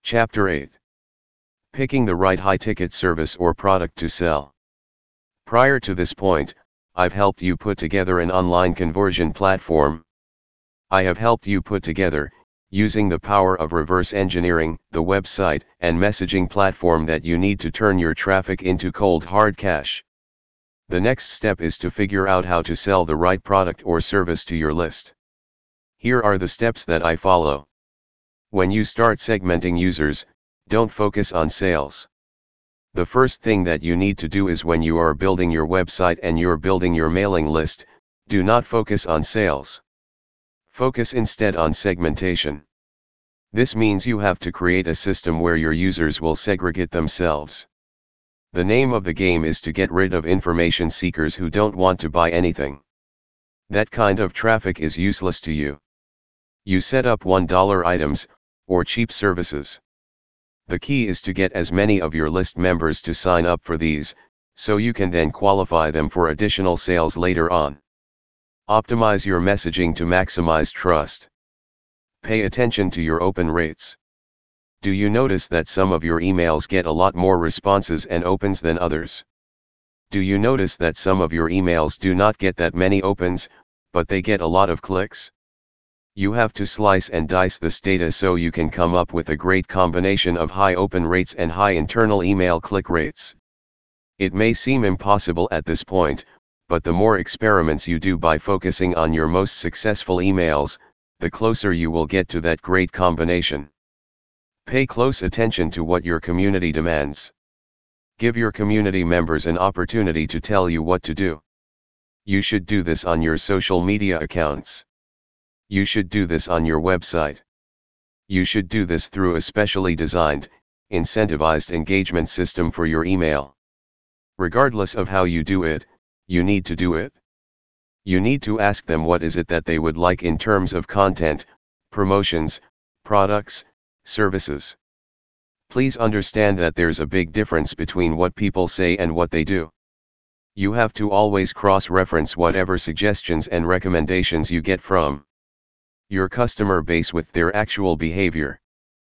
Chapter 8. Picking the right high-ticket service or product to sell. Prior to this point, I've helped you put together an online conversion platform. I have helped you put together, using the power of reverse engineering, the website and messaging platform that you need to turn your traffic into cold hard cash. The next step is to figure out how to sell the right product or service to your list. Here are the steps that I follow. When you start segmenting users, don't focus on sales. The first thing that you need to do is when you are building your website and you're building your mailing list, do not focus on sales. Focus instead on segmentation. This means you have to create a system where your users will segregate themselves. The name of the game is to get rid of information seekers who don't want to buy anything. That kind of traffic is useless to you. You set up $1 items, or cheap services. The key is to get as many of your list members to sign up for these, so you can then qualify them for additional sales later on. Optimize your messaging to maximize trust. Pay attention to your open rates. Do you notice that some of your emails get a lot more responses and opens than others? Do you notice that some of your emails do not get that many opens, but they get a lot of clicks? You have to slice and dice this data so you can come up with a great combination of high open rates and high internal email click rates. It may seem impossible at this point, but the more experiments you do by focusing on your most successful emails, the closer you will get to that great combination. Pay close attention to what your community demands. Give your community members an opportunity to tell you what to do. You should do this on your social media accounts. You should do this on your website. You should do this through a specially designed, incentivized engagement system for your email. Regardless of how you do it, you need to do it. You need to ask them what is it that they would like in terms of content, promotions, products, services. Please understand that there's a big difference between what people say and what they do. You have to always cross-reference whatever suggestions and recommendations you get from your customer base with their actual behavior.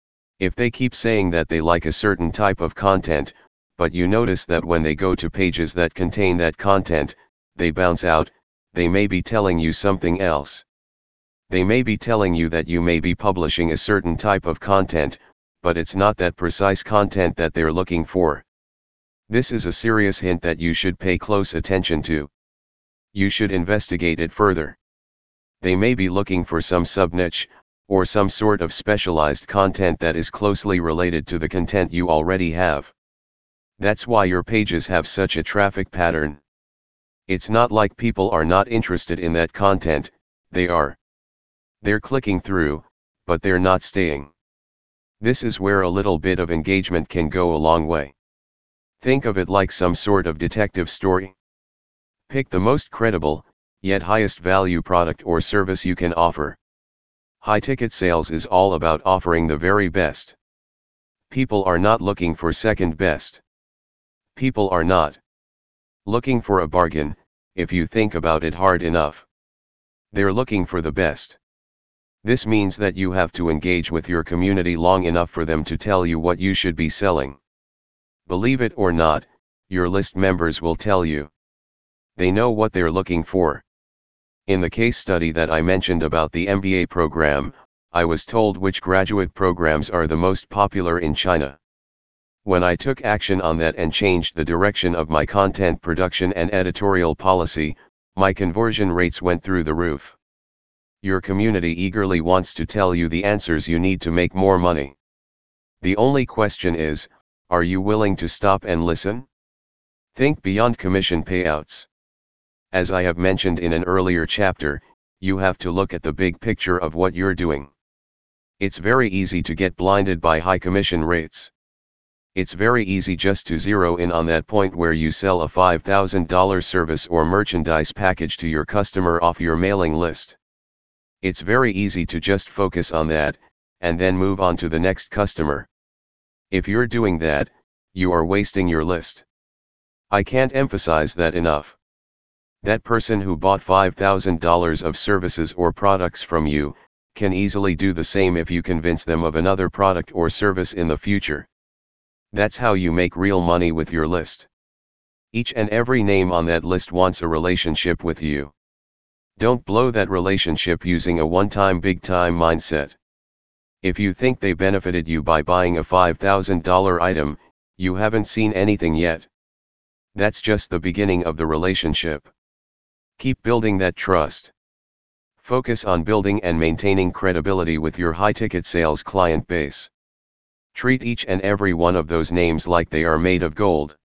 If they keep saying that they like a certain type of content, but you notice that when they go to pages that contain that content, they bounce out, they may be telling you something else. They may be telling you that you may be publishing a certain type of content, but it's not that precise content that they're looking for. This is a serious hint that you should pay close attention to. You should investigate it further. They may be looking for some sub-niche, or some sort of specialized content that is closely related to the content you already have. That's why your pages have such a traffic pattern. It's not like people are not interested in that content, they are. They're clicking through, but they're not staying. This is where a little bit of engagement can go a long way. Think of it like some sort of detective story. Pick the most credible, yet highest value product or service you can offer. High-ticket sales is all about offering the very best. People are not looking for second best. People are not looking for a bargain, if you think about it hard enough. They're looking for the best. This means that you have to engage with your community long enough for them to tell you what you should be selling. Believe it or not, your list members will tell you. They know what they're looking for. In the case study that I mentioned about the MBA program, I was told which graduate programs are the most popular in China. When I took action on that and changed the direction of my content production and editorial policy, my conversion rates went through the roof. Your community eagerly wants to tell you the answers you need to make more money. The only question is, are you willing to stop and listen? Think beyond commission payouts. As I have mentioned in an earlier chapter, you have to look at the big picture of what you're doing. It's very easy to get blinded by high commission rates. It's very easy just to zero in on that point where you sell a $5,000 service or merchandise package to your customer off your mailing list. It's very easy to just focus on that, and then move on to the next customer. If you're doing that, you are wasting your list. I can't emphasize that enough. That person who bought $5,000 of services or products from you, can easily do the same if you convince them of another product or service in the future. That's how you make real money with your list. Each and every name on that list wants a relationship with you. Don't blow that relationship using a one-time big-time mindset. If you think they benefited you by buying a $5,000 item, you haven't seen anything yet. That's just the beginning of the relationship. Keep building that trust. Focus on building and maintaining credibility with your high-ticket sales client base. Treat each and every one of those names like they are made of gold.